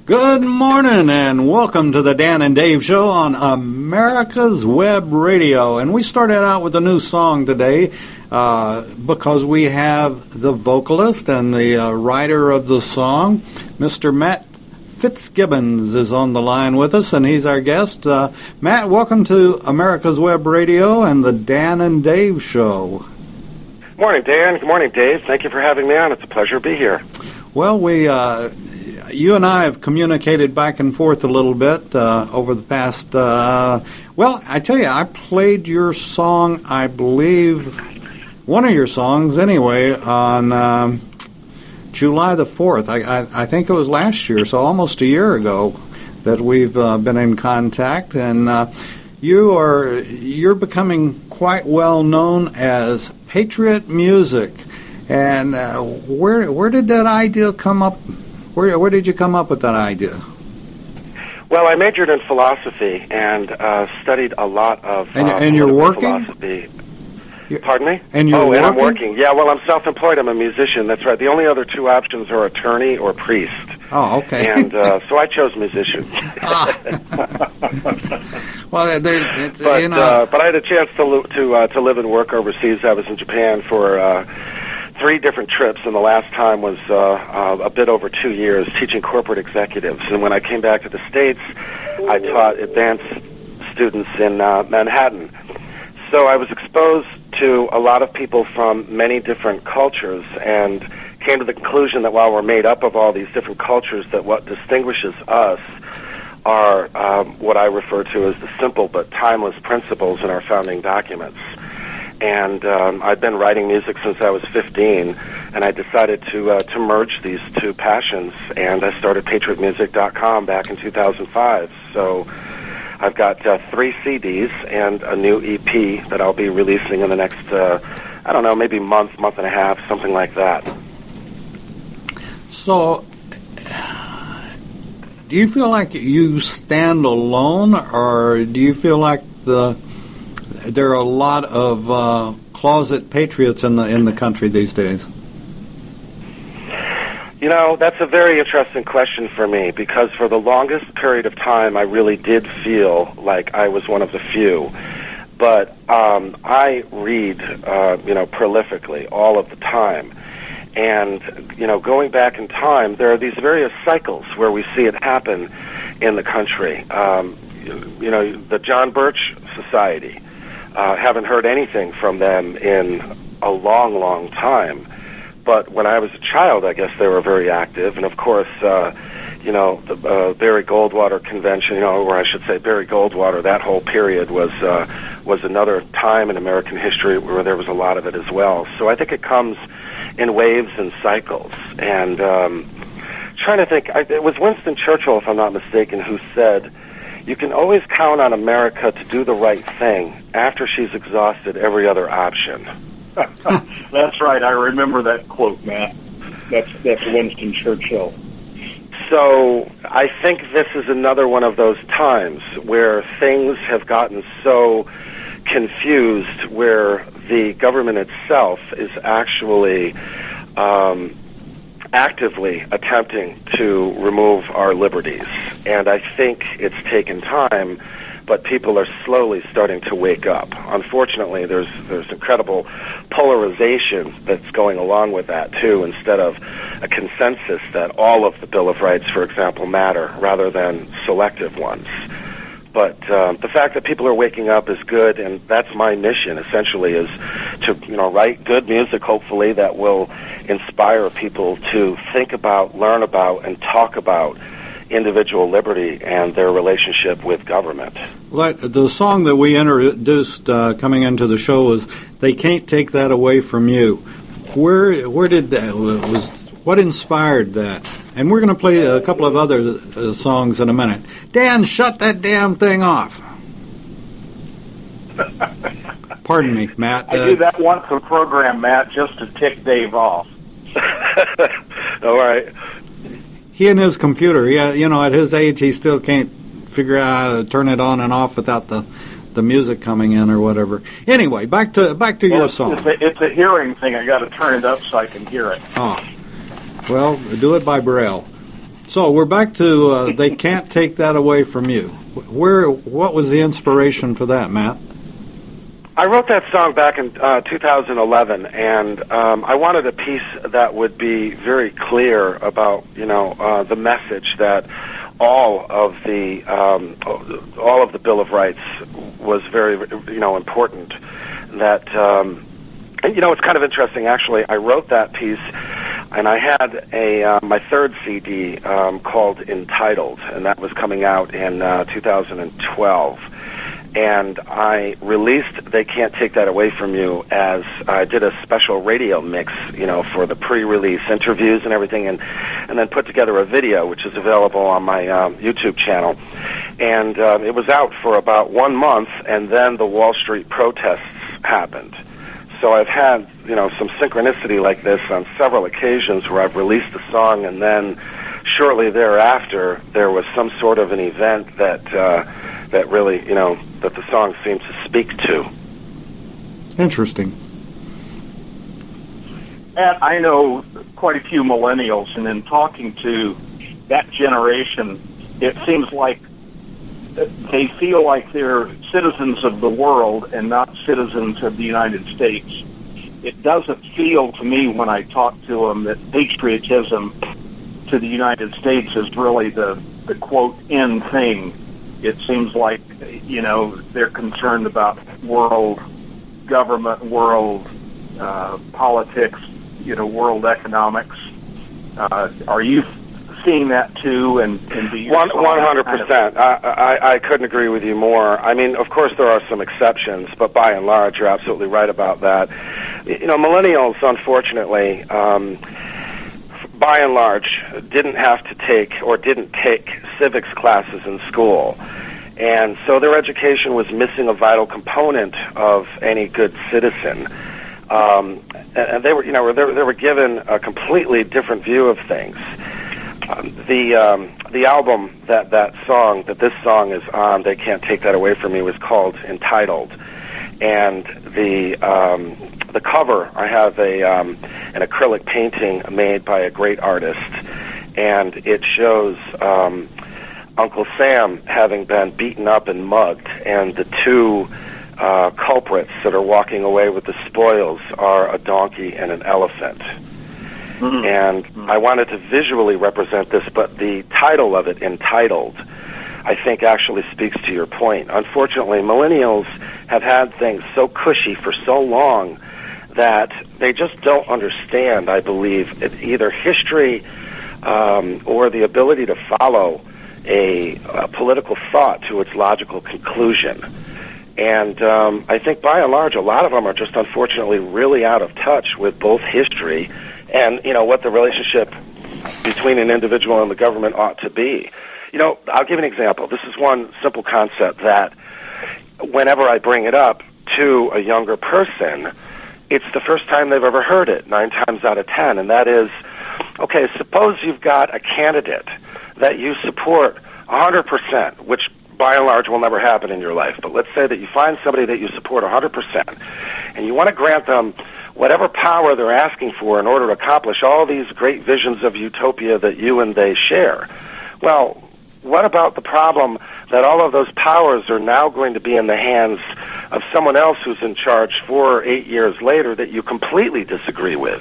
Good morning and welcome to the Dan and Dave Show on America's Web Radio. And we started out with a new song today because we have the vocalist and the writer of the song, Mr. Matt Fitzgibbons, is on the line with us, and he's our guest. Matt, welcome to America's Web Radio and the Dan and Dave Show. Good morning, Dan. Good morning, Dave. Thank you for having me on. It's a pleasure to be here. Well, you and I have communicated back and forth a little bit over the past, well, I tell you, I played your song, I believe, one of your songs anyway, on July the 4th. I think it was last year, so almost a year ago that we've been in contact, and you're becoming quite well known as Patriot Music. And where did that idea come up? Where did you come up with that idea? Well, I majored in philosophy and studied a lot of and you're working? Philosophy. Pardon me? And you're working? And I'm working. Yeah, well, I'm self-employed. I'm a musician. That's right. The only other two options are attorney or priest. Oh, okay. And so I chose musician. Well, but I had a chance to live and work overseas. I was in Japan for 3 different trips, and the last time was a bit over 2 years teaching corporate executives. And when I came back to the States, I taught advanced students in Manhattan. So I was exposed to a lot of people from many different cultures and came to the conclusion that while we're made up of all these different cultures, that what distinguishes us are what I refer to as the simple but timeless principles in our founding documents. And I've been writing music since I was 15, and I decided to merge these two passions, and I started PatriotMusic.com back in 2005. So I've got 3 CDs and a new EP that I'll be releasing in the next, I don't know, maybe month and a half, something like that. So, do you feel like you stand alone, or do you feel like there are a lot of closet patriots in the country these days? You know, that's a very interesting question for me, because for the longest period of time I really did feel like I was one of the few. But I read, prolifically all of the time. And, going back in time, there are these various cycles where we see it happen in the country. The John Birch Society. Haven't heard anything from them in a long, long time. But when I was a child, I guess they were very active. And, of course, the Barry Goldwater Convention, or I should say Barry Goldwater, that whole period was another time in American history where there was a lot of it as well. So I think it comes in waves and cycles. And trying to think, it was Winston Churchill, if I'm not mistaken, who said, "You can always count on America to do the right thing after she's exhausted every other option." That's right. I remember that quote, Matt. That's Winston Churchill. So I think this is another one of those times where things have gotten so confused, where the government itself is actually actively attempting to remove our liberties. And I think it's taken time, but people are slowly starting to wake up. Unfortunately, there's incredible polarization that's going along with that, too, instead of a consensus that all of the Bill of Rights, for example, matter, rather than selective ones. But the fact that people are waking up is good, and that's my mission, essentially, is to write good music, hopefully, that will inspire people to think about, learn about, and talk about individual liberty and their relationship with government. The song that we introduced coming into the show was "They Can't Take That Away From You." Where did that what inspired that? And we're going to play a couple of other songs in a minute. Dan, shut that damn thing off. Pardon me, Matt. I do that once a program, Matt, just to tick Dave off. All right. He and his computer, at his age, he still can't figure out how to turn it on and off without the music coming in or whatever. Anyway, back to your song. It's a hearing thing. I got to turn it up so I can hear it. Oh, well, do it by Braille. So we're back to They Can't Take That Away From You. What was the inspiration for that, Matt? I wrote that song back in 2011, and I wanted a piece that would be very clear about, the message that all of the Bill of Rights was very, important. That, it's kind of interesting. Actually, I wrote that piece, and I had my third CD called Entitled, and that was coming out in 2012. And I released They Can't Take That Away From You as I did a special radio mix, for the pre-release interviews and everything, and then put together a video, which is available on my YouTube channel. And it was out for about 1 month, and then the Wall Street protests happened. So I've had, some synchronicity like this on several occasions where I've released a song, and then shortly thereafter there was some sort of an event that really, that the song seems to speak to. Interesting. And I know quite a few millennials, and in talking to that generation, it seems like they feel like they're citizens of the world and not citizens of the United States. It doesn't feel to me when I talk to them that patriotism to the United States is really the quote, in thing. It seems like, they're concerned about world government, world politics, world economics. Are you seeing that too? And do you 100%. I couldn't agree with you more. I mean, of course, there are some exceptions, but by and large, you're absolutely right about that. Millennials, unfortunately, by and large, didn't take civics classes in school. And so their education was missing a vital component of any good citizen. And they were given a completely different view of things. The album that this song is on, They Can't Take That Away From Me, was called Entitled. And the cover, I have an acrylic painting made by a great artist, and it shows Uncle Sam having been beaten up and mugged, and the two culprits that are walking away with the spoils are a donkey and an elephant. Mm-hmm. And I wanted to visually represent this, but the title of it, Entitled, I think actually speaks to your point. Unfortunately, millennials have had things so cushy for so long that they just don't understand, I believe, either history or the ability to follow a political thought to its logical conclusion. And I think by and large, a lot of them are just unfortunately really out of touch with both history and, what the relationship between an individual and the government ought to be. I'll give an example. This is one simple concept that whenever I bring it up to a younger person, it's the first time they've ever heard it, 9 times out of 10, and that is, okay, suppose you've got a candidate that you support 100%, which by and large will never happen in your life, but let's say that you find somebody that you support 100%, and you want to grant them whatever power they're asking for in order to accomplish all these great visions of utopia that you and they share. Well, what about the problem that all of those powers are now going to be in the hands of someone else who's in charge 4 or 8 years later that you completely disagree with?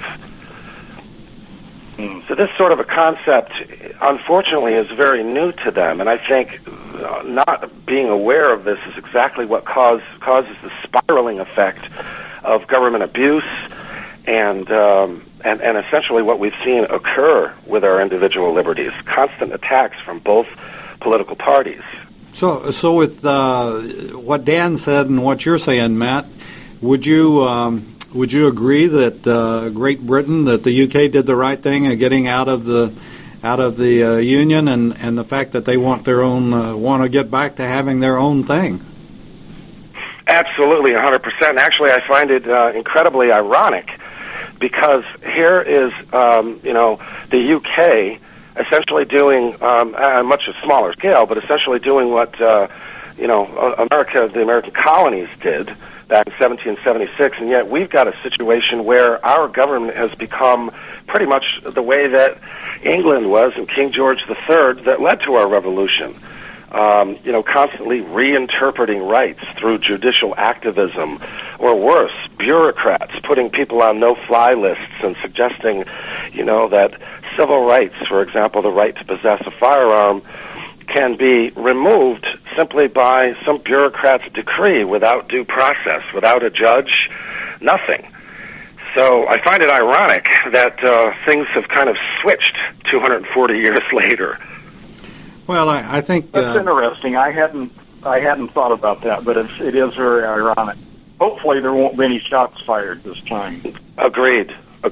So this sort of a concept, unfortunately, is very new to them, and I think not being aware of this is exactly what causes the spiraling effect of government abuse and essentially what we've seen occur with our individual liberties, constant attacks from both political parties. So with what Dan said and what you're saying, Matt, would you agree that Great Britain, that the UK did the right thing in getting out of the Union, and the fact that they want their own, want to get back to having their own thing? Absolutely, 100%. Actually, I find it incredibly ironic because here is, the UK essentially doing, on a much smaller scale, but essentially doing what America, the American colonies did back in 1776, and yet we've got a situation where our government has become pretty much the way that England was in King George III that led to our revolution. Constantly reinterpreting rights through judicial activism, or worse, bureaucrats putting people on no-fly lists and suggesting, that civil rights, for example, the right to possess a firearm, can be removed simply by some bureaucrat's decree without due process, without a judge, nothing. So I find it ironic that things have kind of switched 240 years later. Well, I think that's interesting. I hadn't thought about that, but it is very ironic. Hopefully, there won't be any shots fired this time. Agreed.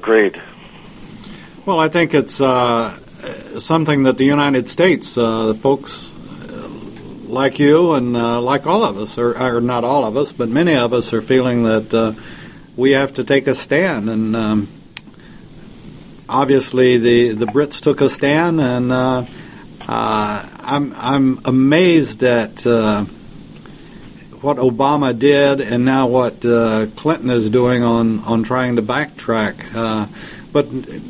Well, I think it's something that the United States, folks like you and like all of us, or not all of us, but many of us are feeling that we have to take a stand. And obviously, the Brits took a stand, and I'm amazed at what Obama did, and now what Clinton is doing on trying to backtrack. But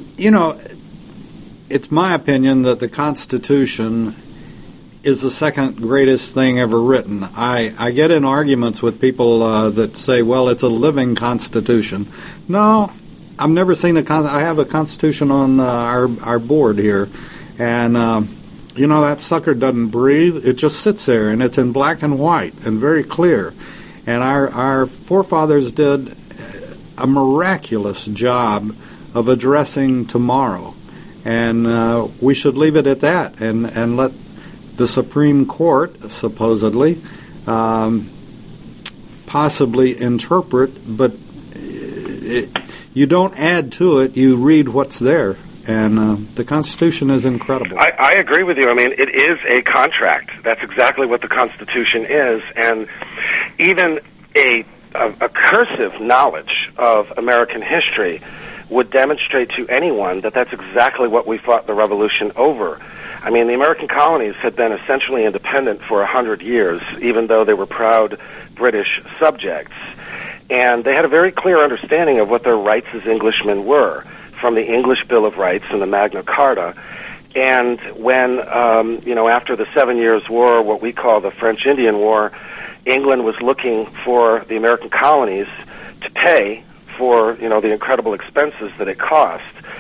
it's my opinion that the Constitution is the second greatest thing ever written. I get in arguments with people that say, well, it's a living Constitution. No, I've never seen I have a Constitution on our board here, and that sucker doesn't breathe. It just sits there, and it's in black and white and very clear. And our forefathers did a miraculous job of addressing tomorrow. And we should leave it at that and let the Supreme Court, supposedly, possibly interpret, but you don't add to it, you read what's there. And the Constitution is incredible. I agree with you. I mean, it is a contract. That's exactly what the Constitution is. And even a cursive knowledge of American history would demonstrate to anyone that that's exactly what we fought the revolution over. I mean, the American colonies had been essentially independent for 100 years, even though they were proud British subjects. And they had a very clear understanding of what their rights as Englishmen were, from the English Bill of Rights and the Magna Carta. And when, after the 7 Years' War, what we call the French Indian War, England was looking for the American colonies to pay for, the incredible expenses that it cost.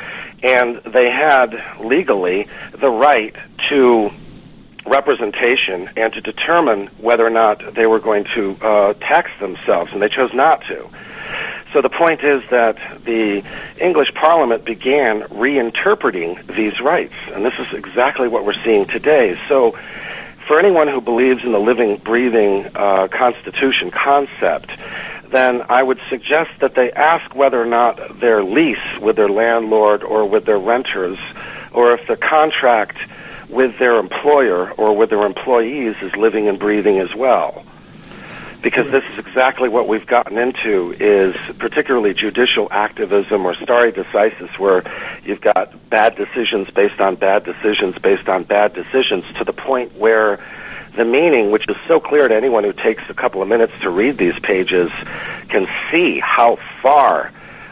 And they had legally the right to representation and to determine whether or not they were going to tax themselves, and they chose not to. So the point is that the English Parliament began reinterpreting these rights, and this is exactly what we're seeing today. So for anyone who believes in the living, breathing Constitution concept, then I would suggest that they ask whether or not their lease with their landlord or with their renters, or if the contract with their employer or with their employees is living and breathing as well. Because this is exactly what we've gotten into, is particularly judicial activism or stare decisis, where you've got bad decisions based on bad decisions based on bad decisions, to the point where the meaning, which is so clear to anyone who takes a couple of minutes to read these pages, can see how far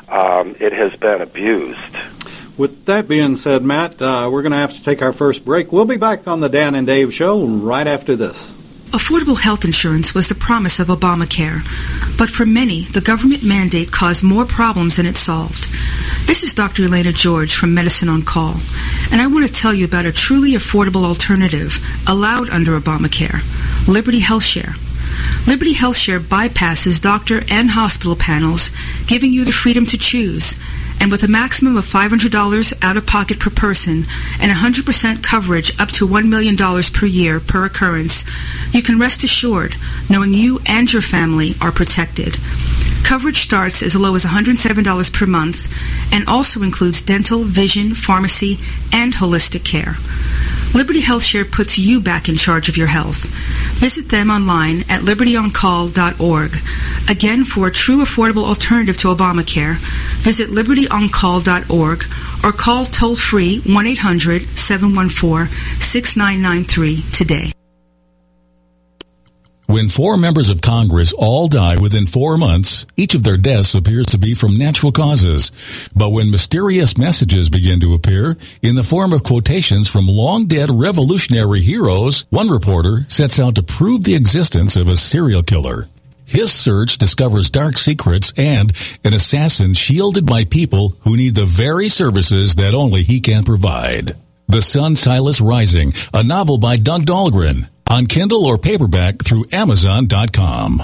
it has been abused. With that being said, Matt, we're going to have to take our first break. We'll be back on the Dan and Dave Show right after this. Affordable health insurance was the promise of Obamacare, but for many, the government mandate caused more problems than it solved. This is Dr. Elena George from Medicine on Call, and I want to tell you about a truly affordable alternative allowed under Obamacare, Liberty HealthShare. Liberty HealthShare bypasses doctor and hospital panels, giving you the freedom to choose. And with a maximum of $500 out-of-pocket per person and 100% coverage up to $1 million per year per occurrence, you can rest assured knowing you and your family are protected. Coverage starts as low as $107 per month and also includes dental, vision, pharmacy, and holistic care. Liberty HealthShare puts you back in charge of your health. Visit them online at libertyoncall.org. Again, for a true affordable alternative to Obamacare, visit libertyoncall.org or call toll-free 1-800-714-6993 today. When 4 members of Congress all die within 4 months, each of their deaths appears to be from natural causes. But when mysterious messages begin to appear in the form of quotations from long-dead revolutionary heroes, one reporter sets out to prove the existence of a serial killer. His search discovers dark secrets and an assassin shielded by people who need the very services that only he can provide. The Sun Silas Rising, a novel by Doug Dahlgren, on Kindle or paperback through Amazon.com.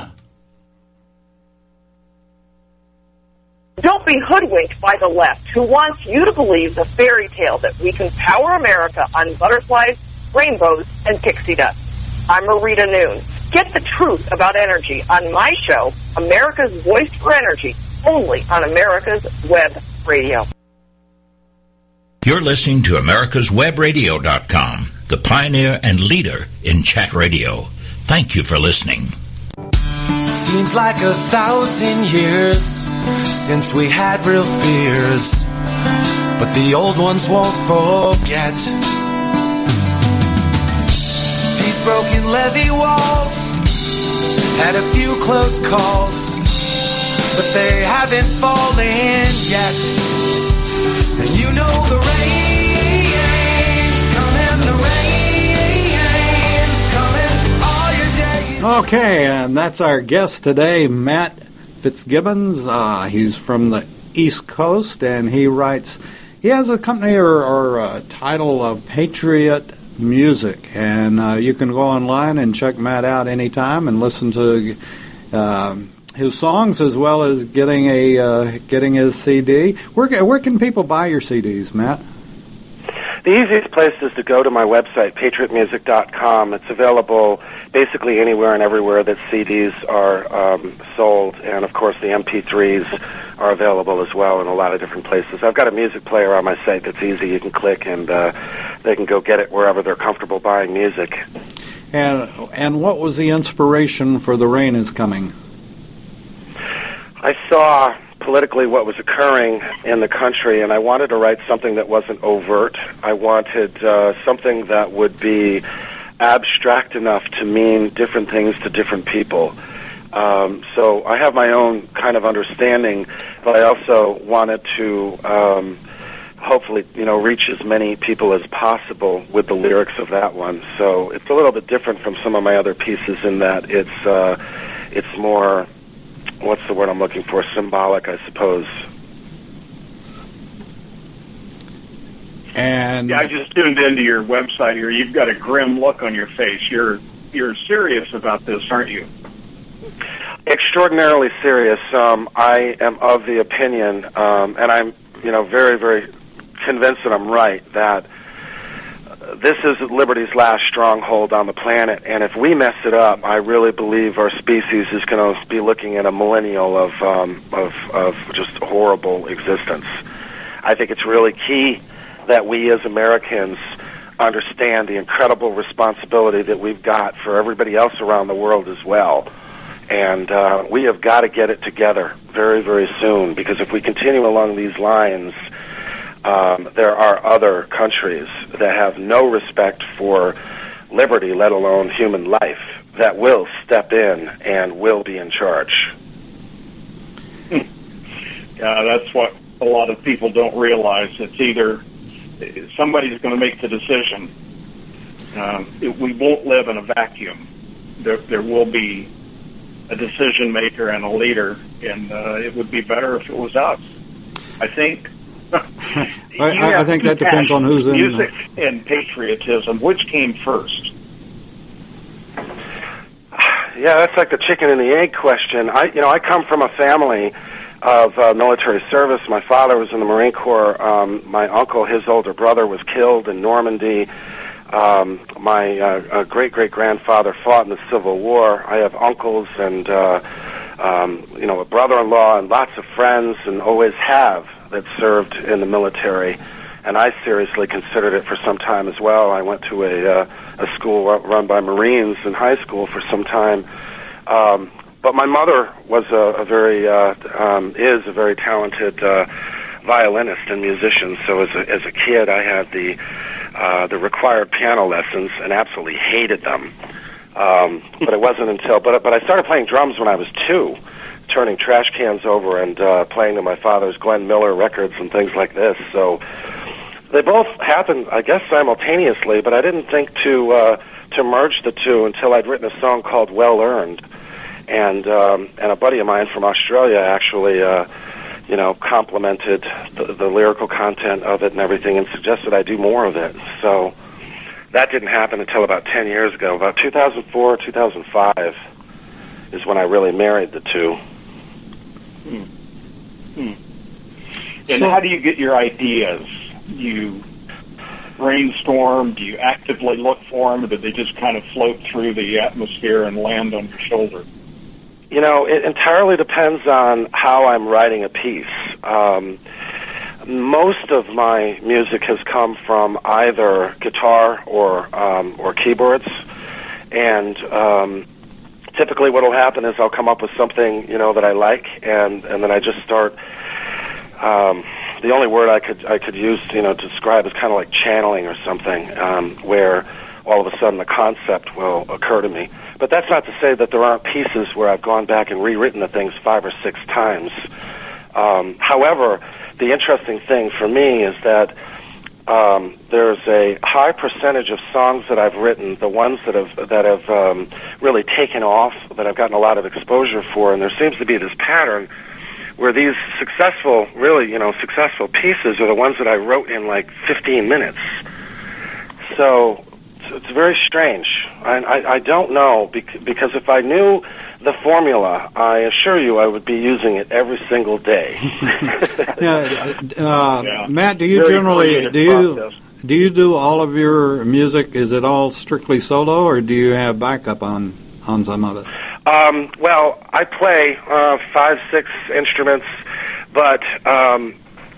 Don't be hoodwinked by the left, who wants you to believe the fairy tale that we can power America on butterflies, rainbows, and pixie dust. I'm Marita Noon. Get the truth about energy on my show, America's Voice for Energy, only on America's Web Radio. You're listening to America'sWebRadio.com, the pioneer and leader in chat radio. Thank you for listening. Seems like 1,000 years since we had real fears, but the old ones won't forget. These broken levee walls had a few close calls, but they haven't fallen yet. And you know the rain's coming, the rain's coming all your days. Okay, and that's our guest today, Matt Fitzgibbons. He's from the East Coast, and he has a company or a title of Patriot Music. And you can go online and check Matt out anytime and listen to his songs, as well as getting his CD. Where can people buy your CDs, Matt? The easiest place is to go to my website, patriotmusic.com. It's available basically anywhere and everywhere that CDs are sold, and of course the MP3s are available as well in a lot of different places. I've got a music player on my site that's easy. You can click and they can go get it wherever they're comfortable buying music. And what was the inspiration for The Rain Is Coming? I saw politically what was occurring in the country, and I wanted to write something that wasn't overt. I wanted something that would be abstract enough to mean different things to different people. So I have my own kind of understanding, but I also wanted to hopefully, reach as many people as possible with the lyrics of that one. So it's a little bit different from some of my other pieces in that it's more, what's the word I'm looking for? Symbolic, I suppose. And I just tuned into your website here. You've got a grim look on your face. You're serious about this, aren't you? Extraordinarily serious. I am of the opinion, and I'm, very, very convinced that I'm right, that this is liberty's last stronghold on the planet, and if we mess it up, I really believe our species is going to be looking at a millennial of just horrible existence. I think it's really key that we as Americans understand the incredible responsibility that we've got for everybody else around the world as well. And we have got to get it together very, very soon, because if we continue along these lines, there are other countries that have no respect for liberty, let alone human life, that will step in and will be in charge. Yeah, that's what a lot of people don't realize. It's either somebody's going to make the decision. We won't live in a vacuum. There will be a decision maker and a leader, and it would be better if it was us, I think. I think that depends on who's in. Music and patriotism, which came first? Yeah, that's like the chicken and the egg question. I come from a family of military service. My father was in the Marine Corps. My uncle, his older brother, was killed in Normandy. My great-great-grandfather fought in the Civil War. I have uncles and a brother-in-law and lots of friends, and always have, that served in the military, and I seriously considered it for some time as well. I went to a school run by Marines in high school for some time, but my mother was is a very talented violinist and musician. So as a kid, I had the required piano lessons and absolutely hated them. But it wasn't until, but I started playing drums when I was 2, turning trash cans over and playing to my father's Glenn Miller records and things like this. So they both happened, I guess, simultaneously, but I didn't think to merge the two until I'd written a song called Well Earned. And a buddy of mine from Australia actually, complimented the lyrical content of it and everything and suggested I do more of it. So that didn't happen until about 10 years ago. About 2004, 2005 is when I really married the two. And how do you get your ideas? You brainstorm? Do you actively look for them, or do they just kind of float through the atmosphere and land on your shoulder? You know, it entirely depends on how I'm writing a piece. Most of my music has come from either guitar or keyboards, and typically what will happen is I'll come up with something, that I like, and then I just start. The only word I could use, to describe is kind of like channeling or something, where all of a sudden the concept will occur to me. But that's not to say that there aren't pieces where I've gone back and rewritten the things 5 or 6 times. However, the interesting thing for me is that there's a high percentage of songs that I've written, the ones that have really taken off, that I've gotten a lot of exposure for, and there seems to be this pattern where these successful pieces are the ones that I wrote in like 15 minutes. So it's very strange. I don't know, because if I knew the formula, I assure you I would be using it every single day. Matt, do you generally do you do all of your music? Is it all strictly solo, or do you have backup on some of it? Well, I play 5, 6 instruments, but on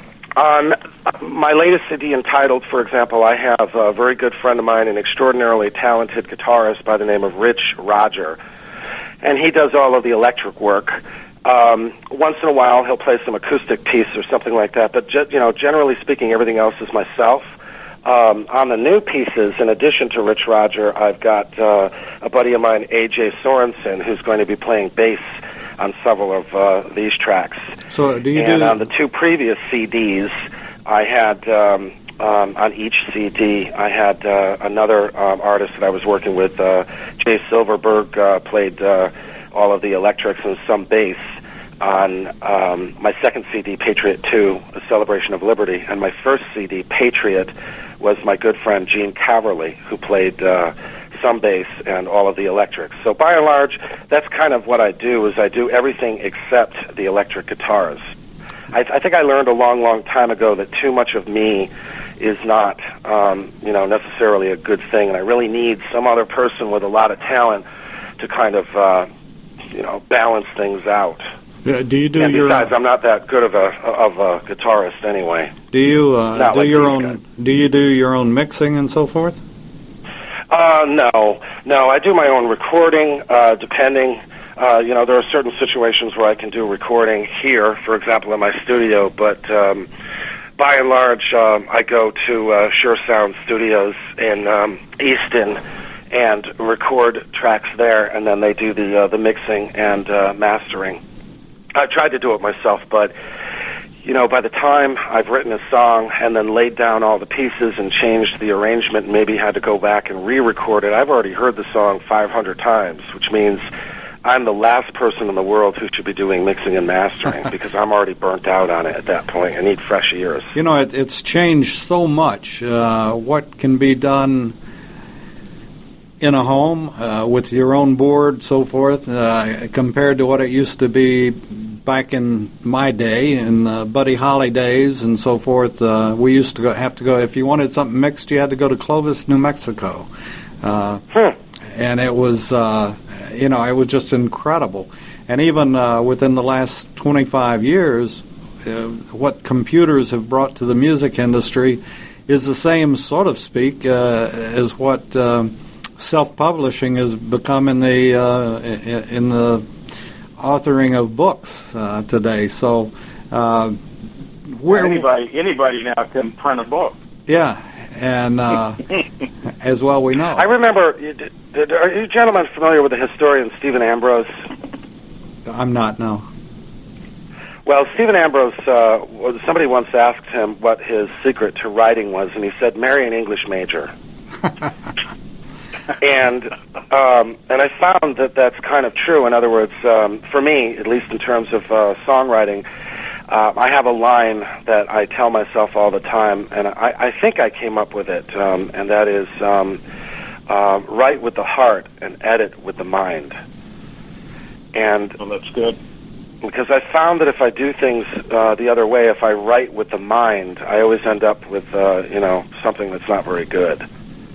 my latest CD, Entitled, for example, I have a very good friend of mine, an extraordinarily talented guitarist by the name of Rich Roger, and he does all of the electric work. Once in a while, he'll play some acoustic piece or something like that, but generally speaking, everything else is myself. On the new pieces, in addition to Rich Roger, I've got a buddy of mine, A.J. Sorensen, who's going to be playing bass on several of these tracks. So do you on the 2 previous CDs, I had, on each CD, I had another artist that I was working with. Jay Silverberg played all of the electrics and some bass on my second CD, Patriot 2, A Celebration of Liberty, and my first CD, Patriot, was my good friend Gene Caverly, who played some bass and all of the electrics. So by and large, that's kind of what I do, is I do everything except the electric guitars. I think I learned a long, long time ago that too much of me is not, necessarily a good thing, and I really need some other person with a lot of talent to kind of, balance things out. Do you do and your besides, I'm not that good of a guitarist anyway. Do you Do you do your own mixing and so forth? No. I do my own recording. Depending, there are certain situations where I can do recording here, for example, in my studio. But by and large, I go to Sure Sound Studios in Easton and record tracks there, and then they do the mixing and mastering. I've tried to do it myself, but, by the time I've written a song and then laid down all the pieces and changed the arrangement and maybe had to go back and re-record it, I've already heard the song 500 times, which means I'm the last person in the world who should be doing mixing and mastering because I'm already burnt out on it at that point. I need fresh ears. It's changed so much. What can be done in a home with your own board, so forth, compared to what it used to be back in my day, in the Buddy Holly days and so forth. We used to have to go, if you wanted something mixed, you had to go to Clovis, New Mexico. And it was, it was just incredible. And even within the last 25 years, what computers have brought to the music industry is the same, so to speak, as what self-publishing has become in the authoring of books today. So, anybody now can print a book. Yeah, and as well we know. I remember Are you gentlemen familiar with the historian Stephen Ambrose? I'm not, no. Well, Stephen Ambrose, somebody once asked him what his secret to writing was, and he said, marry an English major. And I found that that's kind of true. In other words, for me, at least in terms of songwriting, I have a line that I tell myself all the time, and I think I came up with it, and that is write with the heart and edit with the mind. And well, that's good. Because I found that if I do things the other way, if I write with the mind, I always end up with something that's not very good.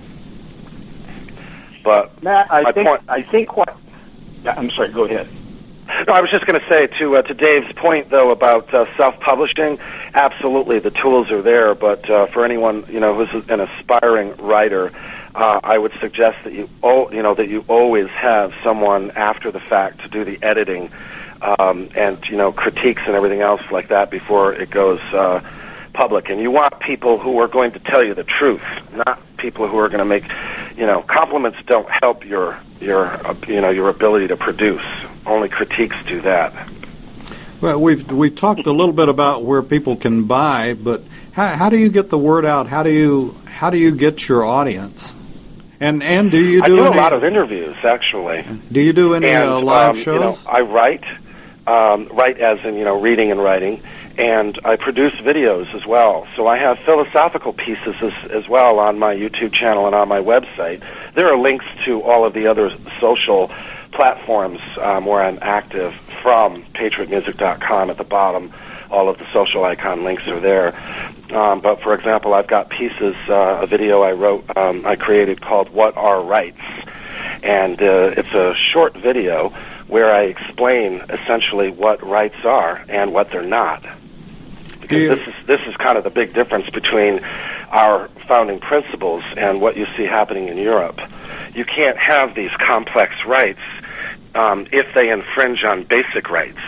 But Matt, I think what. Yeah, I'm sorry. Go ahead. No, I was just going to say to Dave's point though about self-publishing. Absolutely, the tools are there. But for anyone who's an aspiring writer, I would suggest that you always have someone after the fact to do the editing. And critiques and everything else like that before it goes public. And you want people who are going to tell you the truth, not people who are going to make, compliments don't help your ability to produce. Only critiques do that. Well, we've talked a little bit about where people can buy, but how do you get the word out? How do you get your audience? And do you do? I do a lot of interviews, actually. Do you do any live shows? I write as in reading and writing, and I produce videos as well. So I have philosophical pieces as well on my YouTube channel and on my website. There are links to all of the other social platforms where I'm active from patriotmusic.com at the bottom. All of the social icon links are there. But for example, I've got pieces, a video I created called What Are Rights? And it's a short video where I explain essentially what rights are and what they're not. Because this is kind of the big difference between our founding principles and what you see happening in Europe. You can't have these complex rights if they infringe on basic rights.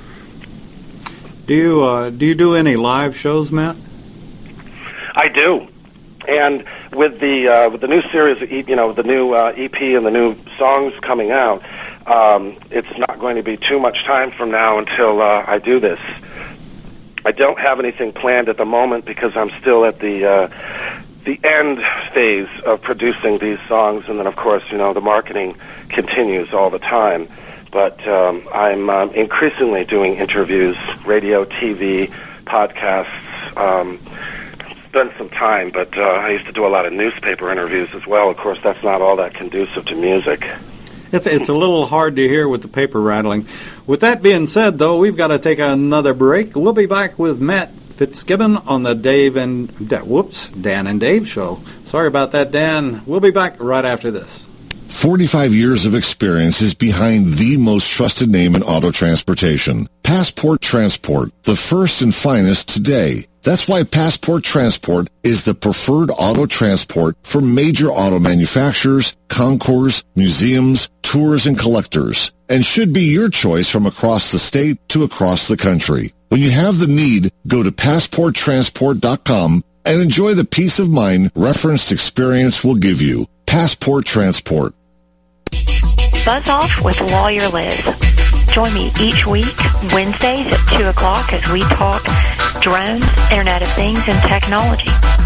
Do you do any live shows, Matt? I do, and with the new series, the new EP and the new songs coming out, it's not going to be too much time from now until I do this. I don't have anything planned at the moment because I'm still at the end phase of producing these songs, and then of course the marketing continues all the time. But I'm increasingly doing interviews, radio, TV, podcasts. Spent some time, but I used to do a lot of newspaper interviews as well. Of course, that's not all that conducive to music. It's a little hard to hear with the paper rattling. With that being said, though, we've got to take another break. We'll be back with Matt Fitzgibbon on the Dan and Dave show. Sorry about that, Dan. We'll be back right after this. 45 years of experience is behind the most trusted name in auto transportation. Passport Transport, the first and finest today. That's why Passport Transport is the preferred auto transport for major auto manufacturers, concours, museums, tours, and collectors, and should be your choice from across the state to across the country. When you have the need, go to PassportTransport.com and enjoy the peace of mind referenced experience will give you. Passport Transport. Buzz Off with Lawyer Liz. Join me each week, Wednesdays at 2 o'clock as we talk drones, Internet of Things, and technology.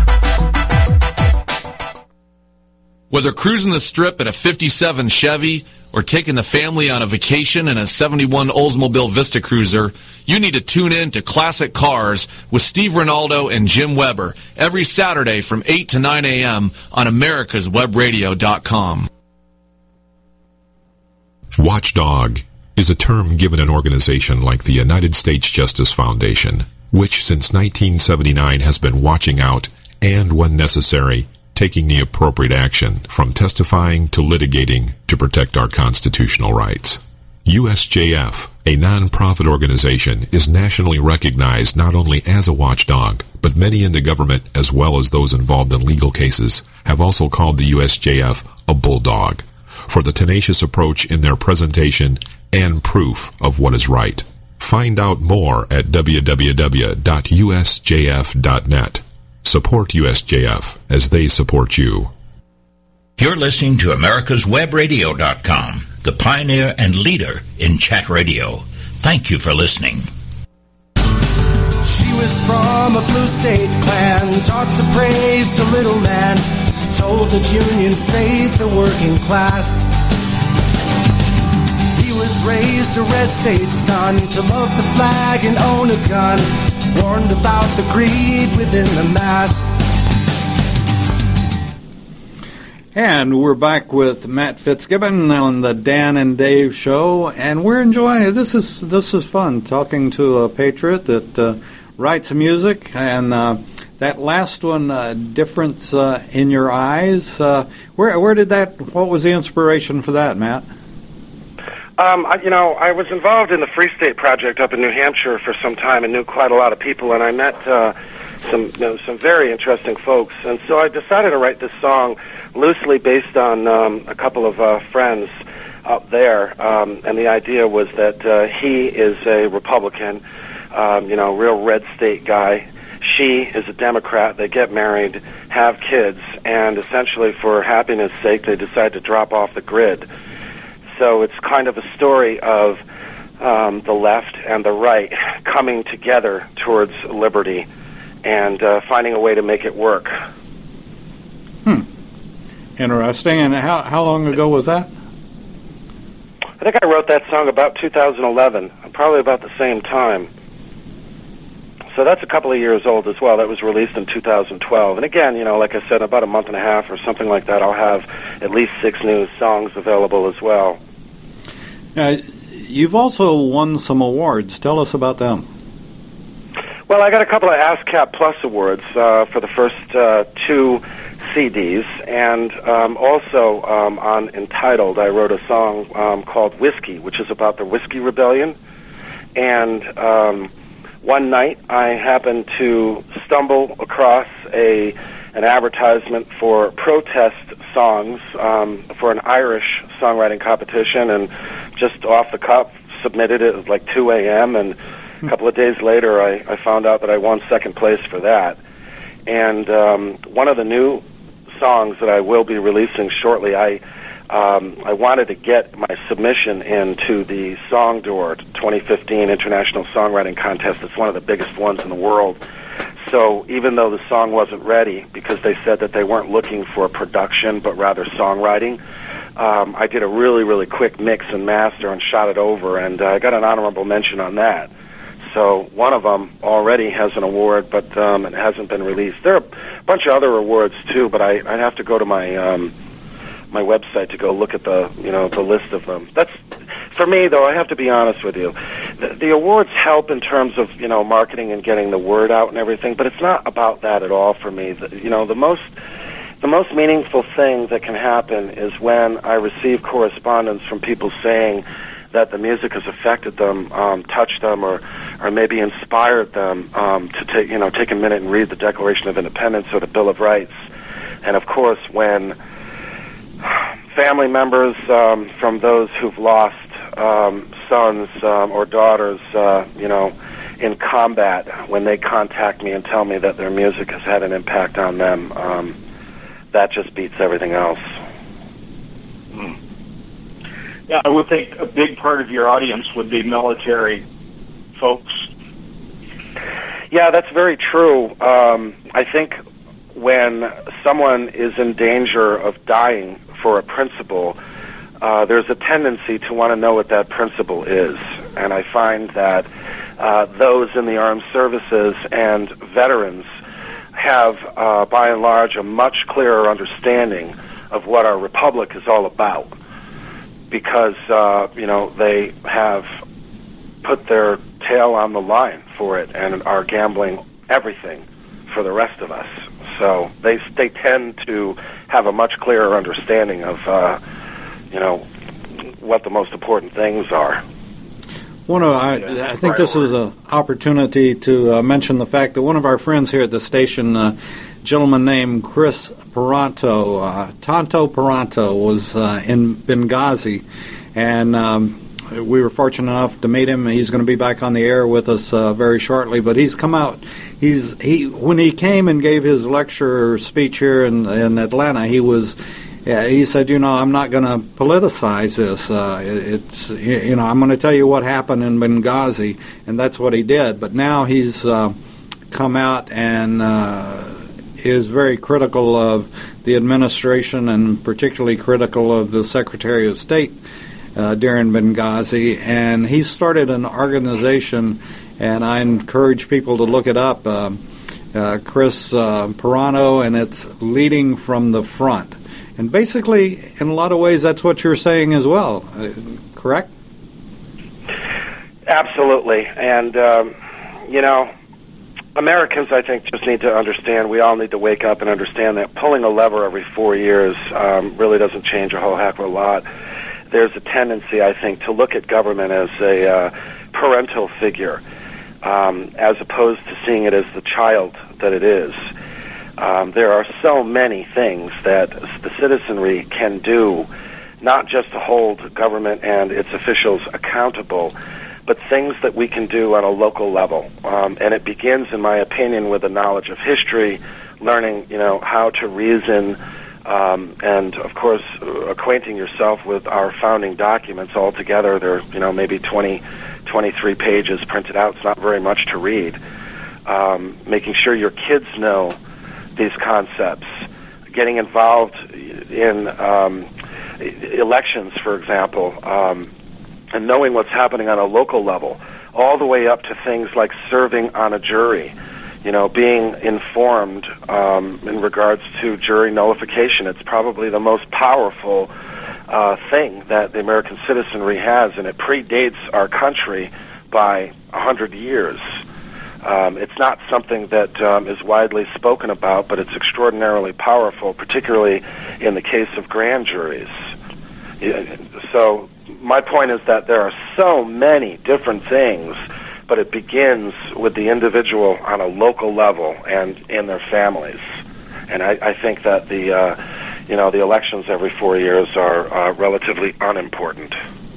Whether cruising the Strip in a 57 Chevy or taking the family on a vacation in a 71 Oldsmobile Vista Cruiser, you need to tune in to Classic Cars with Steve Ronaldo and Jim Weber every Saturday from 8 to 9 a.m. on americaswebradio.com. Watchdog is a term given an organization like the United States Justice Foundation, which since 1979 has been watching out and, when necessary, taking the appropriate action from testifying to litigating to protect our constitutional rights. USJF, a non-profit organization, is nationally recognized not only as a watchdog, but many in the government, as well as those involved in legal cases, have also called the USJF a bulldog for the tenacious approach in their presentation and proof of what is right. Find out more at www.usjf.net. Support USJF as they support you. You're listening to America'sWebRadio.com, the pioneer and leader in chat radio. Thank you for listening. She was from a blue state clan, taught to praise the little man, told that unions saved the working class. He was raised a red state son, to love the flag and own a gun, warned about the greed within the mass. And we're back with Matt Fitzgibbon on the Dan and Dave Show, and we're enjoying this is fun talking to a patriot that writes music, and that last one, Difference in Your Eyes. Where did that? What was the inspiration for that, Matt? I was involved in the Free State Project up in New Hampshire for some time and knew quite a lot of people, and I met some very interesting folks, and so I decided to write this song loosely based on a couple of friends up there, and the idea was that he is a Republican, real red state guy. She is a Democrat. They get married, have kids, and essentially for happiness' sake, they decide to drop off the grid. So it's kind of a story of the left and the right coming together towards liberty and finding a way to make it work. Interesting. And how long ago was that? I think I wrote that song about 2011, probably about the same time. So that's a couple of years old as well. That was released in 2012. And again, like I said, about a month and a half or something like that, I'll have at least 6 new songs available as well. You've also won some awards. Tell us about them. Well, I got a couple of ASCAP Plus awards for the first 2 CDs, and also on Entitled, I wrote a song called Whiskey, which is about the Whiskey Rebellion. And one night, I happened to stumble across an advertisement for protest songs for an Irish songwriting competition, and just off the cuff submitted it. It was like 2 a.m., and a couple of days later, I found out that I won second place for that. And one of the new songs that I will be releasing shortly, I wanted to get my submission into the Song Door 2015 International Songwriting Contest. It's one of the biggest ones in the world. So even though the song wasn't ready, because they said that they weren't looking for production but rather songwriting, I did a really, really quick mix and master and shot it over, and I got an honorable mention on that. So one of them already has an award, but it hasn't been released. There are a bunch of other awards too, but I'd have to go to my my website to go look at the list of them. That's for me, though. I have to be honest with you. The awards help in terms of marketing and getting the word out and everything, but it's not about that at all for me. The most meaningful thing that can happen is when I receive correspondence from people saying that the music has affected them, touched them, or maybe inspired them to take a minute and read the Declaration of Independence or the Bill of Rights. And of course, when family members from those who've lost sons or daughters, in combat, when they contact me and tell me that their music has had an impact on them, that just beats everything else. Yeah, I would think a big part of your audience would be military folks. Yeah, that's very true. I think when someone is in danger of dying for a principle, there's a tendency to want to know what that principle is. And I find that those in the armed services and veterans have, by and large, a much clearer understanding of what our republic is all about. Because, they have put their tail on the line for it and are gambling everything for the rest of us. So they tend to have a much clearer understanding of, what the most important things are. I think this is an opportunity to mention the fact that one of our friends here at the station, a gentleman named Chris Peranto, Tonto Peranto, was in Benghazi, and we were fortunate enough to meet him. He's going to be back on the air with us very shortly, but he's come out. When he came and gave his lecture speech here in Atlanta, he was he said, I'm not going to politicize this. I'm going to tell you what happened in Benghazi, and that's what he did. But now he's come out and is very critical of the administration and particularly critical of the Secretary of State during Benghazi. And he started an organization, and I encourage people to look it up, Chris Pirano, and it's Leading from the Front. And basically, in a lot of ways, that's what you're saying as well, correct? Absolutely. And, Americans, I think, just need to understand, we all need to wake up and understand that pulling a lever every 4 years really doesn't change a whole heck of a lot. There's a tendency, I think, to look at government as a parental figure, as opposed to seeing it as the child that it is. There are so many things that the citizenry can do, not just to hold government and its officials accountable, but things that we can do on a local level. And it begins, in my opinion, with a knowledge of history, learning, how to reason, and, of course, acquainting yourself with our founding documents altogether. There are, maybe 23 pages printed out. It's not very much to read. Making sure your kids know these concepts, getting involved in elections, for example, and knowing what's happening on a local level, all the way up to things like serving on a jury, being informed in regards to jury nullification. It's probably the most powerful thing that the American citizenry has, and it predates our country by 100 years. It's not something that is widely spoken about, but it's extraordinarily powerful, particularly in the case of grand juries. So my point is that there are so many different things, but it begins with the individual on a local level and in their families. And I think that the elections every 4 years are relatively unimportant.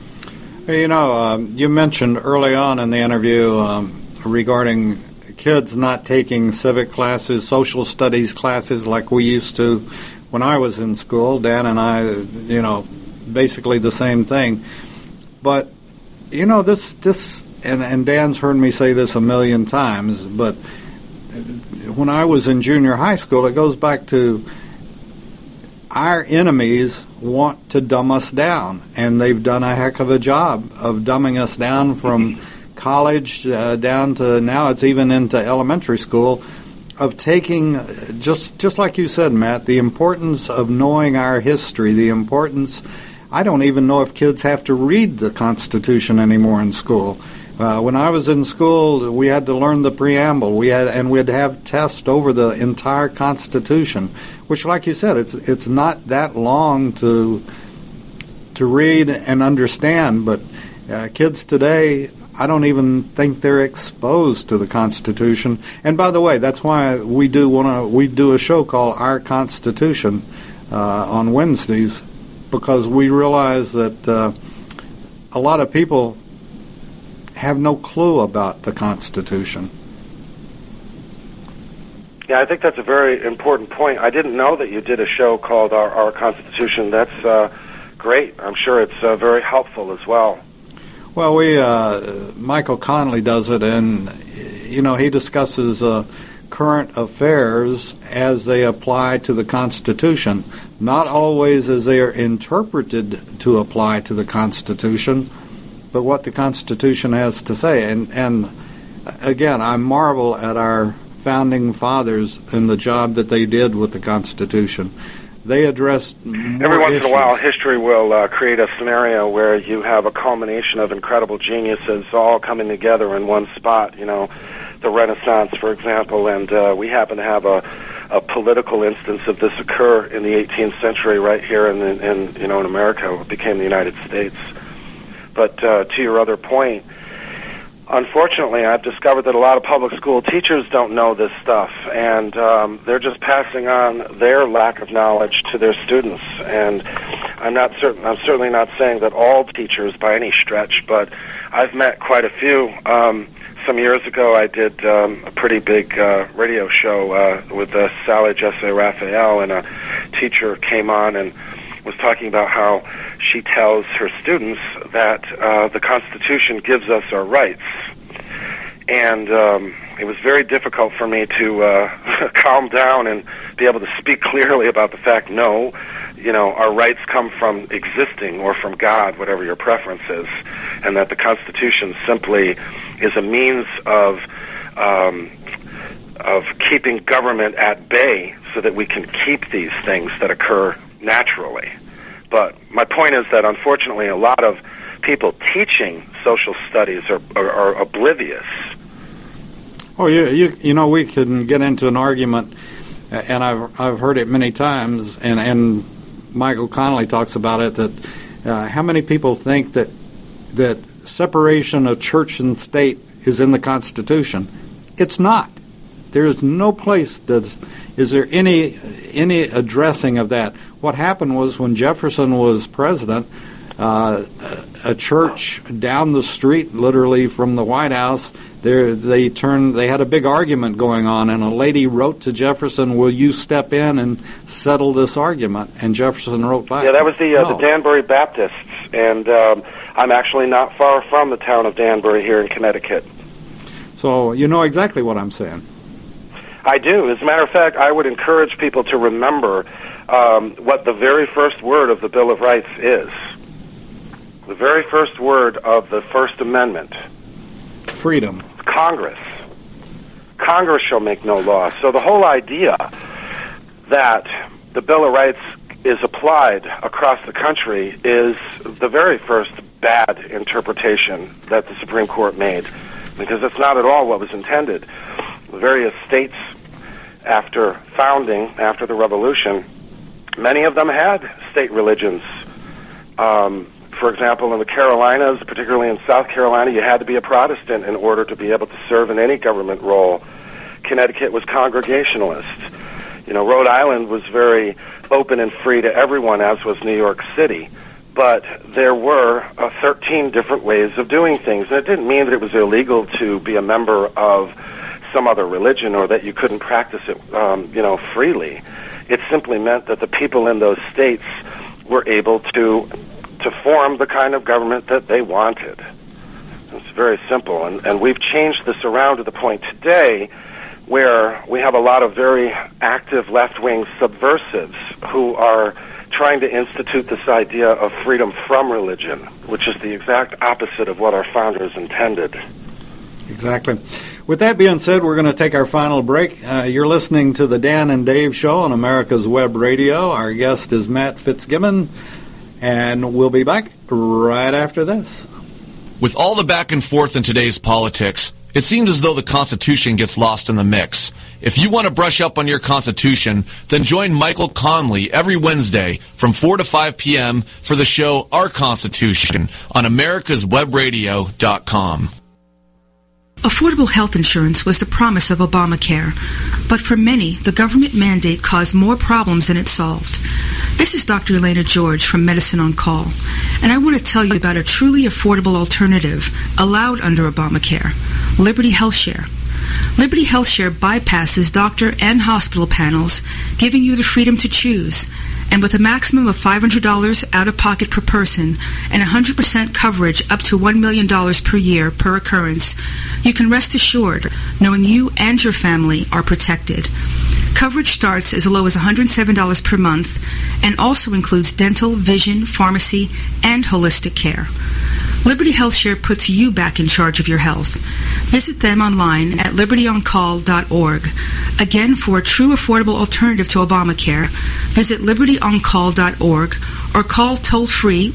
You mentioned early on in the interview regarding kids not taking civic classes, social studies classes like we used to when I was in school. Dan and I, basically the same thing. But, this and Dan's heard me say this a million times, but when I was in junior high school, it goes back to our enemies want to dumb us down, and they've done a heck of a job of dumbing us down from college down to now it's even into elementary school, of taking, just like you said, Matt, the importance of knowing our history, the importance. I don't even know if kids have to read the Constitution anymore in school. When I was in school, we had to learn the preamble. We'd have tests over the entire Constitution, which, like you said, it's not that long to read and understand. But kids today, I don't even think they're exposed to the Constitution. And by the way, that's why we do a show called Our Constitution on Wednesdays, because we realize that a lot of people have no clue about the Constitution. Yeah, I think that's a very important point. I didn't know that you did a show called Our Constitution. That's great. I'm sure it's very helpful as well. Well, Michael Conley does it, and, he discusses current affairs as they apply to the Constitution, not always as they are interpreted to apply to the Constitution, but what the Constitution has to say. And again, I marvel at our founding fathers and the job that they did with the Constitution. They addressed more Every once issues. in a while, history will create a scenario where you have a culmination of incredible geniuses all coming together in one spot, the Renaissance, for example, and we happen to have a political instance of this occur in the 18th century right here in America. It became the United States. But to your other point, unfortunately, I've discovered that a lot of public school teachers don't know this stuff, and they're just passing on their lack of knowledge to their students. And I'm certainly not saying that all teachers by any stretch, but I've met quite a few. Some years ago, I did a pretty big radio show with Sally Jesse Raphael, and a teacher came on and was talking about how she tells her students that the Constitution gives us our rights. And it was very difficult for me to calm down and be able to speak clearly about the fact, no, our rights come from existing or from God, whatever your preference is, and that the Constitution simply is a means of keeping government at bay so that we can keep these things that occur naturally. But my point is that, unfortunately, a lot of people teaching social studies are oblivious. Oh, we can get into an argument, and I've heard it many times, and Michael Connolly talks about it, that how many people think that separation of church and state is in the Constitution? It's not. There is no place is there any addressing of that. What happened was when Jefferson was president, a church down the street, literally from the White House, they had a big argument going on, and a lady wrote to Jefferson, "Will you step in and settle this argument?" And Jefferson wrote back. Yeah, that was the Danbury Baptists, and I'm actually not far from the town of Danbury here in Connecticut. So you know exactly what I'm saying. I do. As a matter of fact, I would encourage people to remember what the very first word of the Bill of Rights is. The very first word of the First Amendment. Freedom. Congress. Congress shall make no law. So the whole idea that the Bill of Rights is applied across the country is the very first bad interpretation that the Supreme Court made, because that's not at all what was intended. The various states after founding, after the Revolution, many of them had state religions. For example, in the Carolinas, particularly in South Carolina, you had to be a Protestant in order to be able to serve in any government role. Connecticut was Congregationalist. Rhode Island was very open and free to everyone, as was New York City. But there were 13 different ways of doing things. And it didn't mean that it was illegal to be a member of some other religion or that you couldn't practice it, freely. It simply meant that the people in those states were able to form the kind of government that they wanted. It's very simple, and we've changed this around to the point today where we have a lot of very active left-wing subversives who are trying to institute this idea of freedom from religion, which is the exact opposite of what our founders intended. Exactly. With that being said, we're going to take our final break. You're listening to the Dan and Dave Show on America's Web Radio. Our guest is Matt Fitzgibbon, and we'll be back right after this. With all the back and forth in today's politics, it seems as though the Constitution gets lost in the mix. If you want to brush up on your Constitution, then join Michael Conley every Wednesday from 4 to 5 p.m. for the show Our Constitution on americaswebradio.com. Affordable health insurance was the promise of Obamacare, but for many, the government mandate caused more problems than it solved. This is Dr. Elena George from Medicine on Call, and I want to tell you about a truly affordable alternative allowed under Obamacare, Liberty HealthShare. Liberty HealthShare bypasses doctor and hospital panels, giving you the freedom to choose. And with a maximum of $500 out-of-pocket per person and 100% coverage up to $1 million per year per occurrence, you can rest assured knowing you and your family are protected. Coverage starts as low as $107 per month and also includes dental, vision, pharmacy, and holistic care. Liberty HealthShare puts you back in charge of your health. Visit them online at libertyoncall.org. Again, for a true affordable alternative to Obamacare, visit libertyoncall.org or call toll-free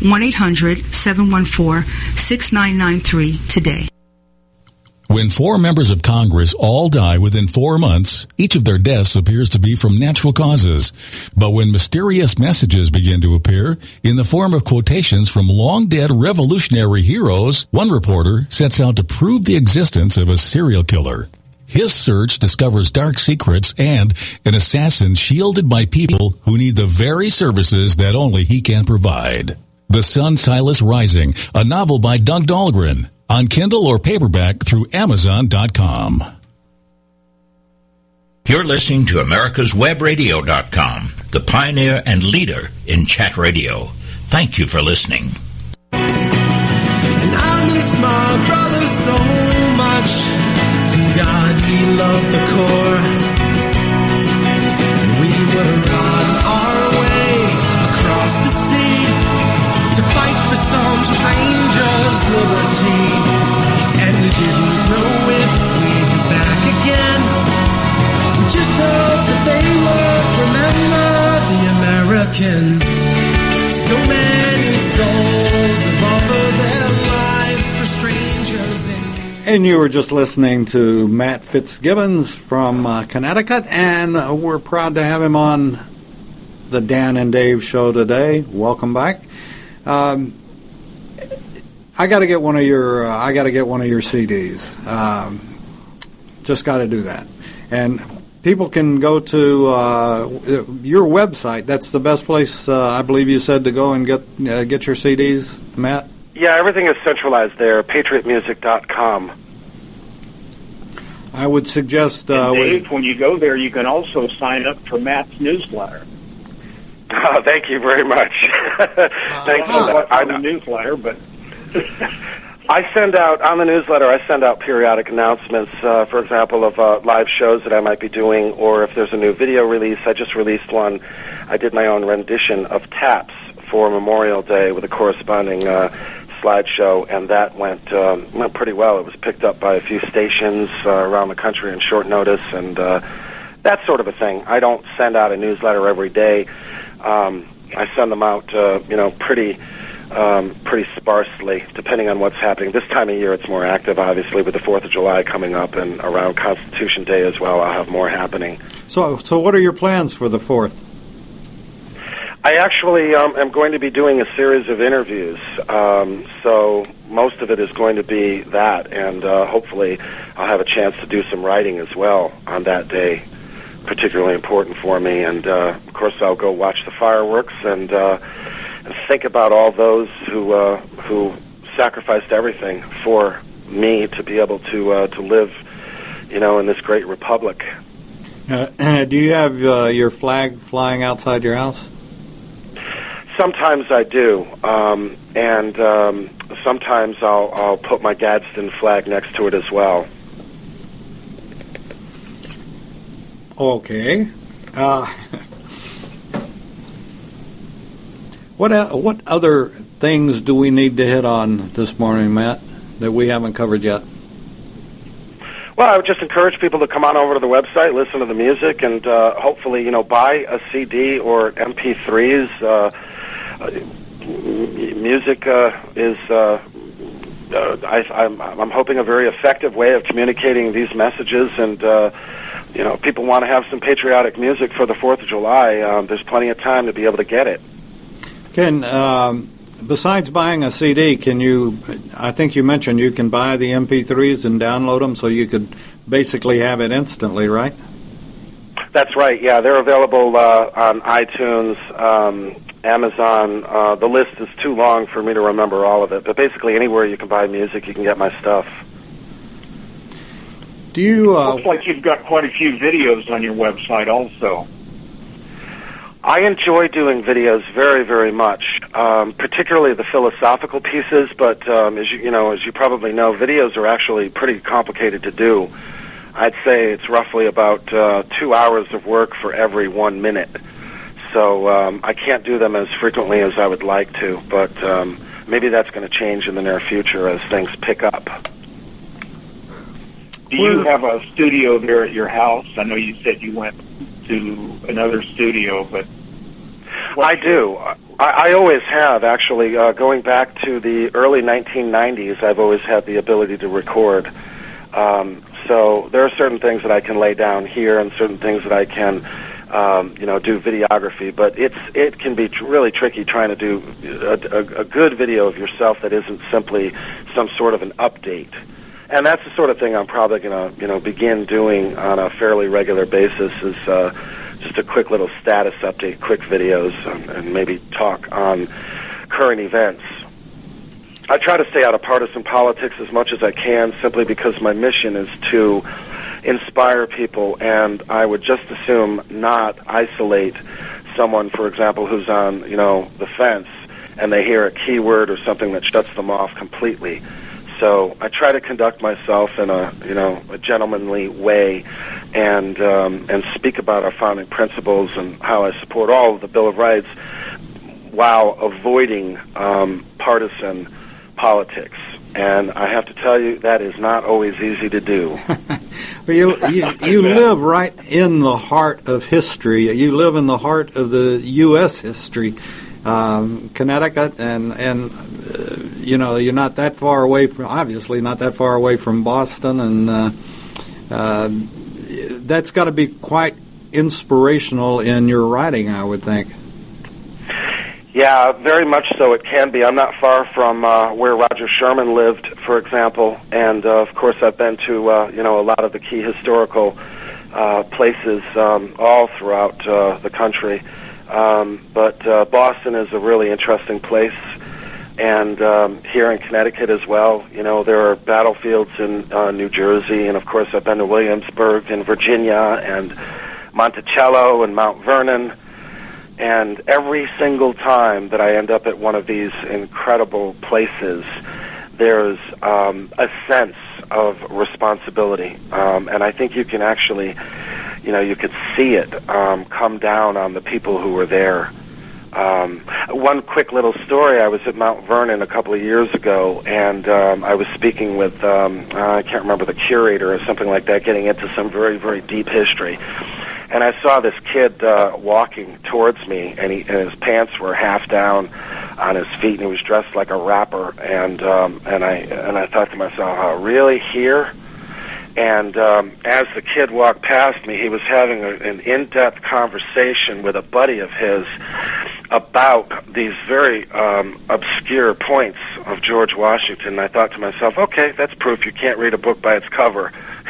1-800-714-6993 today. When 4 members of Congress all die within 4 months, each of their deaths appears to be from natural causes. But when mysterious messages begin to appear in the form of quotations from long-dead revolutionary heroes, one reporter sets out to prove the existence of a serial killer. His search discovers dark secrets and an assassin shielded by people who need the very services that only he can provide. The Sun Silas Rising, a novel by Doug Dahlgren. On Kindle or paperback through Amazon.com. You're listening to America'sWebRadio.com, the pioneer and leader in chat radio. Thank you for listening. And I miss my brother so much. And God, he loved the core. And we would run our way across the sea to fight for some stranger's liberty. And we didn't know if we'd be back again. We just hope that they would remember the Americans. So many souls have offered their lives for strangers. And you were just listening to Matt Fitzgibbons from Connecticut, and we're proud to have him on the Dan and Dave show today. Welcome back. I got to get one of your CDs. Just got to do that. And people can go to your website. That's the best place, I believe you said, to go and get your CDs, Matt? Yeah, everything is centralized there, patriotmusic.com. I would suggest... Dave, when you go there, you can also sign up for Matt's newsletter. Oh, thank you very much. Thanks for that. I'm the newsletter, but... I send out, on the newsletter, I send out periodic announcements, for example, of live shows that I might be doing, or if there's a new video release. I just released one. I did my own rendition of Taps for Memorial Day with a corresponding slideshow, and that went pretty well. It was picked up by a few stations around the country in short notice, and that sort of a thing. I don't send out a newsletter every day. I send them out, pretty sparsely, depending on what's happening. This time of year, it's more active, obviously, with the 4th of July coming up, and around Constitution Day as well, I'll have more happening. So what are your plans for the 4th? I actually am going to be doing a series of interviews, so most of it is going to be that, and hopefully I'll have a chance to do some writing as well on that day, particularly important for me. And, of course, I'll go watch the fireworks and think about all those who sacrificed everything for me to be able to live, in this great republic. Do you have your flag flying outside your house? Sometimes I do, and sometimes I'll put my Gadsden flag next to it as well. Okay. What other things do we need to hit on this morning, Matt, that we haven't covered yet? Well, I would just encourage people to come on over to the website, listen to the music, and hopefully, buy a CD or MP3s. Music is, I'm hoping, a very effective way of communicating these messages, and people want to have some patriotic music for the 4th of July. There's plenty of time to be able to get it. Besides buying a CD, I think you mentioned you can buy the MP3s and download them, so you could basically have it instantly, right? That's right, yeah. They're available on iTunes, Amazon. The list is too long for me to remember all of it, but basically anywhere you can buy music, you can get my stuff. Do you... Looks like you've got quite a few videos on your website also. I enjoy doing videos very, very much, particularly the philosophical pieces, but as you probably know, videos are actually pretty complicated to do. I'd say it's roughly about 2 hours of work for every 1 minute. So I can't do them as frequently as I would like to, but maybe that's going to change in the near future as things pick up. Do you have a studio there at your house? I know you said you went to another studio, but... I do. I always have, actually. Going back to the early 1990s, I've always had the ability to record. So there are certain things that I can lay down here and certain things that I can, do videography. But it can be really tricky trying to do a good video of yourself that isn't simply some sort of an update. And that's the sort of thing I'm probably going to, begin doing on a fairly regular basis is just a quick little status update, quick videos, and maybe talk on current events. I try to stay out of partisan politics as much as I can, simply because my mission is to, inspire people, and I would just assume not isolate someone, for example, who's on, the fence, and they hear a keyword or something that shuts them off completely. So I try to conduct myself in a gentlemanly way, and speak about our founding principles and how I support all of the Bill of Rights, while avoiding partisan politics. And I have to tell you, that is not always easy to do. Well, you live right in the heart of history. You live in the heart of the U.S. history, Connecticut, and you're not that far away from, obviously not that far away from Boston, and that's got to be quite inspirational in your writing, I would think. Yeah, very much so it can be. I'm not far from where Roger Sherman lived, for example, and of course I've been to a lot of the key historical places all throughout the country. But Boston is a really interesting place, and here in Connecticut as well. There are battlefields in New Jersey, and of course I've been to Williamsburg in Virginia, and Monticello and Mount Vernon. And every single time that I end up at one of these incredible places, there's a sense of responsibility. And I think you can actually, you could see it come down on the people who were there. One quick little story, I was at Mount Vernon a couple of years ago, and I was speaking with, I can't remember, the curator or something like that, getting into some very, very deep history. And I saw this kid walking towards me, and his pants were half down on his feet, and he was dressed like a rapper. And I thought to myself, oh, really, here? And as the kid walked past me, he was having an in-depth conversation with a buddy of his about these very obscure points of George Washington. And I thought to myself, okay, that's proof you can't read a book by its cover.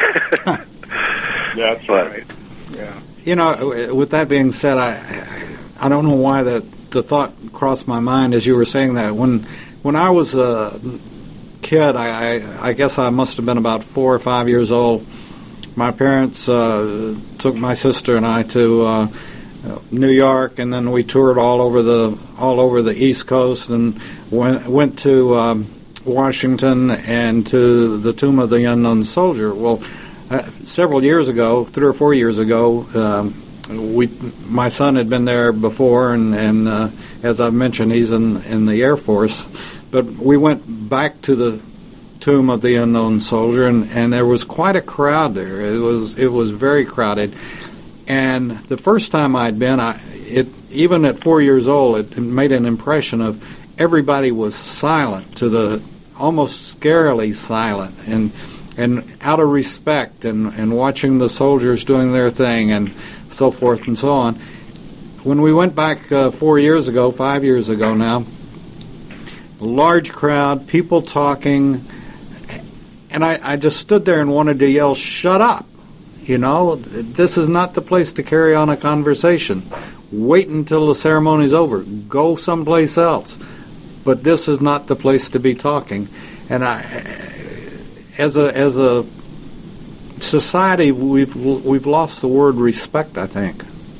That's right. Yeah. With that being said, I don't know why the thought crossed my mind as you were saying that. When I was a kid, I guess I must have been about 4 or 5 years old. My parents took my sister and I to New York, and then we toured all over the East Coast, and went to Washington and to the Tomb of the Unknown Soldier. Well, several years ago, 3 or 4 years ago, my son had been there before, and as I've mentioned, he's in the Air Force. But we went back to the Tomb of the Unknown Soldier, and there was quite a crowd there. It was very crowded. And the first time I'd been, even at 4 years old, it made an impression of everybody was silent, almost scarily silent, and out of respect, and watching the soldiers doing their thing, and so forth and so on. When we went back 5 years ago now, a large crowd, people talking, and I just stood there and wanted to yell, "Shut up!" This is not the place to carry on a conversation. Wait until the ceremony's over. Go someplace else. But this is not the place to be talking. And as a society, we've lost the word respect, I think.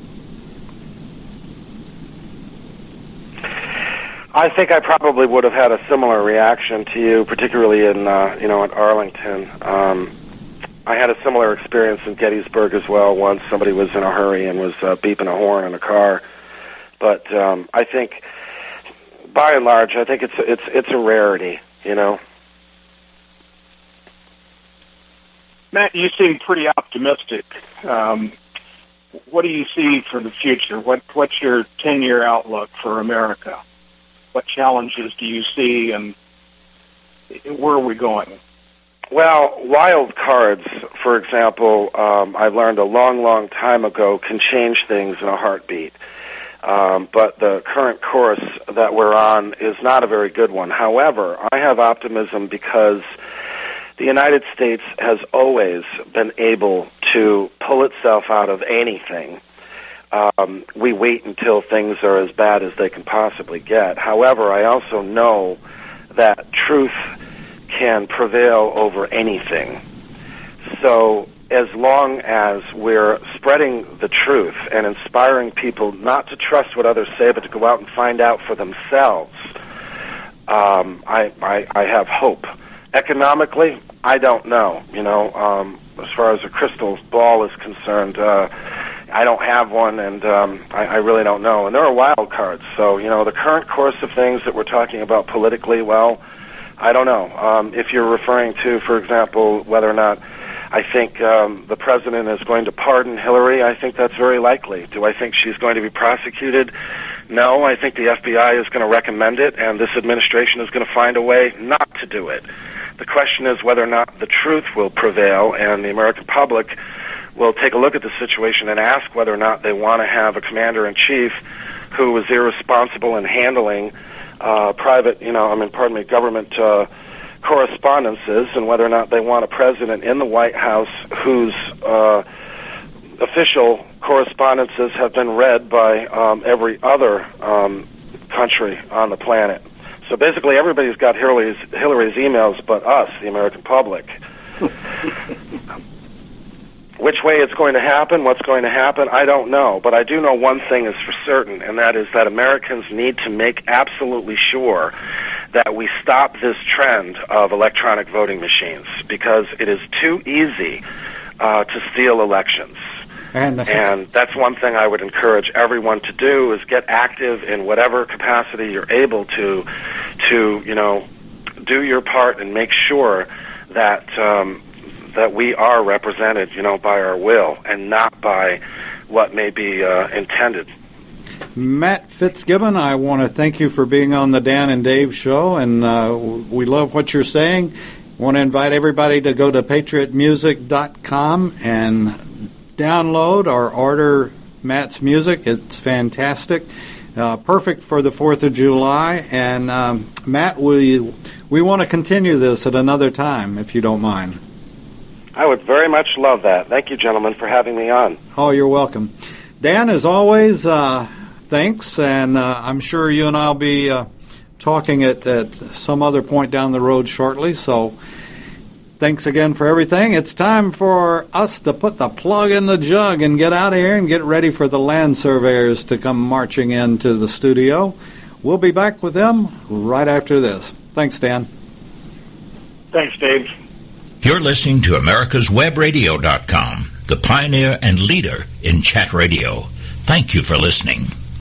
I think I probably would have had a similar reaction to you, particularly in at Arlington. I had a similar experience in Gettysburg as well. Once somebody was in a hurry and was beeping a horn in a car. But I think, by and large, I think it's a rarity. Matt, you seem pretty optimistic. What do you see for the future? What's your 10-year outlook for America? What challenges do you see, and where are we going? Well, wild cards, for example, I learned a long, long time ago, can change things in a heartbeat. But the current course that we're on is not a very good one. However, I have optimism because the United States has always been able to pull itself out of anything. We wait until things are as bad as they can possibly get. However, I also know that truth can prevail over anything. So as long as we're spreading the truth and inspiring people not to trust what others say, but to go out and find out for themselves, I have hope. Economically, I don't know. As far as a crystal ball is concerned, I don't have one, and I really don't know. And there are wild cards. So, the current course of things that we're talking about politically, well, I don't know. If you're referring to, for example, whether or not I think the president is going to pardon Hillary, I think that's very likely. Do I think she's going to be prosecuted? No, I think the FBI is going to recommend it, and this administration is going to find a way not to do it. The question is whether or not the truth will prevail, and the American public will take a look at the situation and ask whether or not they want to have a commander-in-chief who is irresponsible in handling government correspondences, and whether or not they want a president in the White House whose official correspondences have been read by every other country on the planet. So basically everybody's got Hillary's emails but us, the American public. Which way it's going to happen, what's going to happen, I don't know. But I do know one thing is for certain, and that is that Americans need to make absolutely sure that we stop this trend of electronic voting machines, because it is too easy to steal elections. And that's one thing I would encourage everyone to do, is get active in whatever capacity you're able to do your part and make sure that that we are represented, by our will and not by what may be intended. Matt Fitzgibbon, I want to thank you for being on the Dan and Dave show, and we love what you're saying. I want to invite everybody to go to patriotmusic.com and download or order Matt's music. It's fantastic. Perfect for the 4th of July. And Matt, we want to continue this at another time, if you don't mind. I would very much love that. Thank you, gentlemen, for having me on. Oh, you're welcome. Dan, as always, thanks, and I'm sure you and I will be talking at some other point down the road shortly, so thanks again for everything. It's time for us to put the plug in the jug and get out of here and get ready for the land surveyors to come marching into the studio. We'll be back with them right after this. Thanks, Dan. Thanks, Dave. You're listening to America'sWebRadio.com, the pioneer and leader in chat radio. Thank you for listening.